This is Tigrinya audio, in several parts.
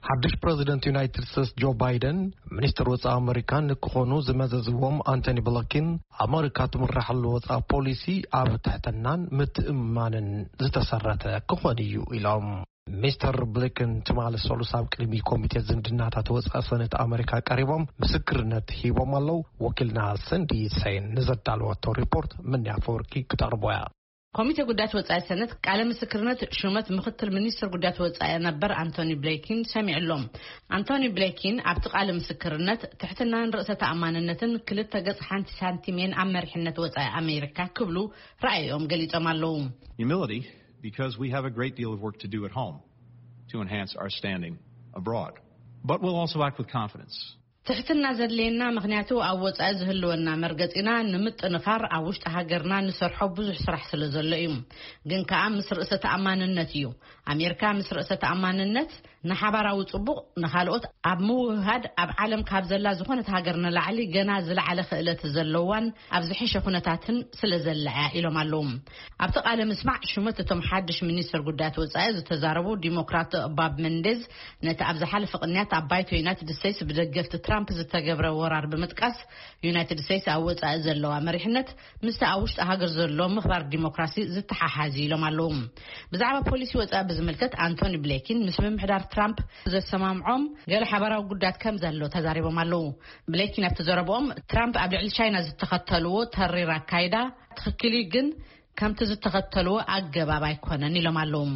حدش بريزيدنت يونايتد ستيتس جو بايدن منستر وصا امريكان كخونو زمززوم انتوني بلينكن امريكا تمرح الوصا بوليسي اب تحتنان متامانن زتسرته كخونيو الام مستر بلينكن تمال السولوساب قلمي كوميتي زمدناتا وصا سنه امريكا قريبهم مسكرنت هيبوم الله وكلنا سندي سين نزدالوتو ريبورت من يافوركي كتربويا كوميتي قدات وصاي سنه قال مسكرنت شومت مختل منستر قدات وصاي نبر انتوني بلينكن سمع لهم انتوني بلينكن ابت قال مسكرنت تحتنا رئاسه اماننتن كلتا قص حنت سنتيمين امرحنت وصاي امريكا كبلو رايهم قليصم اللهم humility because we have a great deal of work to do at home to enhance our standing abroad but we'll also act with confidence تحتنا زدلينا مغنياتو او وصا زهلونا مرغصينا نمطنفار اوشت هاجرنا نسرحو بزح سرح سلازليم ግን ከአ ምስርሰተ አማንነት እዩ አሜሪካ ምስርሰተ አማንነት ንሓባራው ጽቡቅ ንኻልኦት ኣብ ምውሃድ ኣብ ዓለም ካብ ዘላ ዝኾነት ሃገርና ላዕሊ ገና ዝለዓለ ክእለት ዘለዋን ኣብ ዝሕሸ ኩነታትን ስለዘለዓ ኢሎም ኣለዎም ኣብ ተቃለ መስማዕ ሽመት እቶም ሓድሽ ሚኒስትር ጉዳያት ወጻኢ ዝተዛረቡ ዲሞክራት ባብ መንዴዝ ነቲ ኣብ ዝሓለፈ ቅንያት ኣብ ባይቶ ዩናይትድ ስቴትስ ብደገፍቲ ትራምፕ ዝተገብረ ወራር ብምጥቃስ ዩናይትድ ስቴትስ ኣብ ወጻኢ ዘለዋ መሪሕነት ምስ ኣውሽጥ ሃገር ዘሎ ምኽባር ዲሞክራሲ ዝተሓሓዚ ኢሎም ኣለዎም ብዛዕባ ፖሊሲ ወጻኢ ብዝምልከት አንቶኒ ብሊንከን ምስ ምምሕዳር ትራምፕ ዘሰማምዖም ገለ ሓበራዊ ጉዳያት ከም ዘሎ ተዛሪቦም ኣለዉ ብሊንከን ኣብቲ ዘረብኦም ትራምፕ ኣብ ልዕሊ ቻይና ዝተኸተልዎ ተሪር ኣካይዳ ትኽክል ግን ከምቲ ዝተኸተልዎ ኣገባብ ኣይኮነን ኢሎም ኣለዎም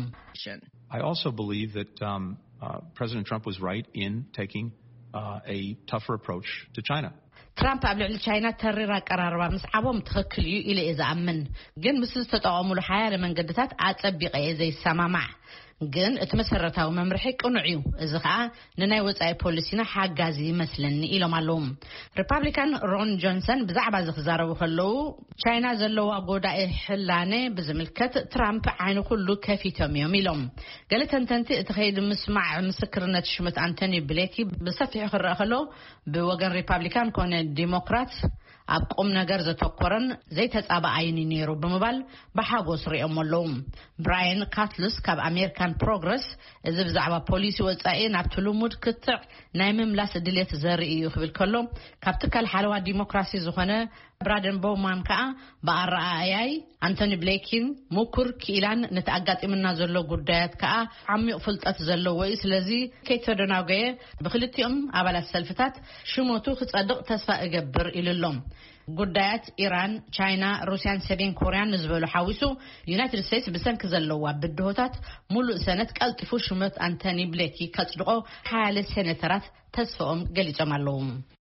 I also believe that President Trump was right in taking a tougher approach to China. ትራምፕ ኣብ ልዕሊ ቻይና ተሪራ ቀራርባ ምስዓቦም ትኽክል እዩ ኢለ እዛኣምን ግን ምስ ዝተጠቐሙሉ ሓያለ መንገድታት ኣጸቢቀ ዘይሰማማዕ ግን እቲ መሰረታዊ መምርሒ ቅኑዕ እዩ እዚ ከዓ ንናይ ወጻኢ ፖሊሲና ሓጋዚ ይመስለኒ ኢሎም ኣለዎም ሪፓብሊካን ሮን ጆንሰን ብዛዕባ ዝዛረቡ ከለው ቻይና ዘለዋ ጎዳኢ ሕላነ ብዝምልከት ትራምፕ ዓይኑ ኩሉ ከፊቶም እዮም ኢሎም ገለ ተንተንቲ እቲ ኸይድ ምስማዕ ምስክርነት ሽመት አንቶኒ ብሊንከን ብሰፊሑ ክረአ ከሎ ብወገን ሪፓብሊካን ኮነ ዲሞክራት ኣብ ቁም ነገር ዘተኮረን ዘይተጻባ አይኒ ነይሩ ብምባል በሓጎስ ሪኦም ኣለዎም ብራያን ካትልስ ካብ አሜሪካን ፕሮግረስ እዚ ብዛዕባ ፖሊሲ ወጻኢ ናብ ትልሙድ ክትዕ ናይ ምምላስ ድሌት ዘርኢ እዩ ክብል ከሎ ካብ ትካል ሓለዋ ዲሞክራሲ ዝኾነ ብራደን ቦውማን ከዓ በአርአያይ አንቶኒ ብሊንከን ሙኩር ኪላን ነተአጋጢምና ዘሎ ጉዳያት ከዓ ዓሚቕ ፍልጠት ዘለዎ እዩ ስለዚ ከይተደናገየ ብክልቲኦም አባላት ሰልፍታት ሽሞቱ ክጸድቕ ተስፋ እገብር ኢሉሎም ጉዳያት ኢራን ቻይና ሩሲያን ሰሜን ኮሪያን ዝብሉ ሓዊሱ ዩናይትድ ስቴትስ ብሰንኪ ዘለዋ ብድሆታት ሙሉእ ሰነት ቀልጢፉ ሽመት አንቶኒ ብሊንከን ከጽድቆ ሓያለ ሴኔተራት ተስፋኦም ገሊጾም ኣለዎም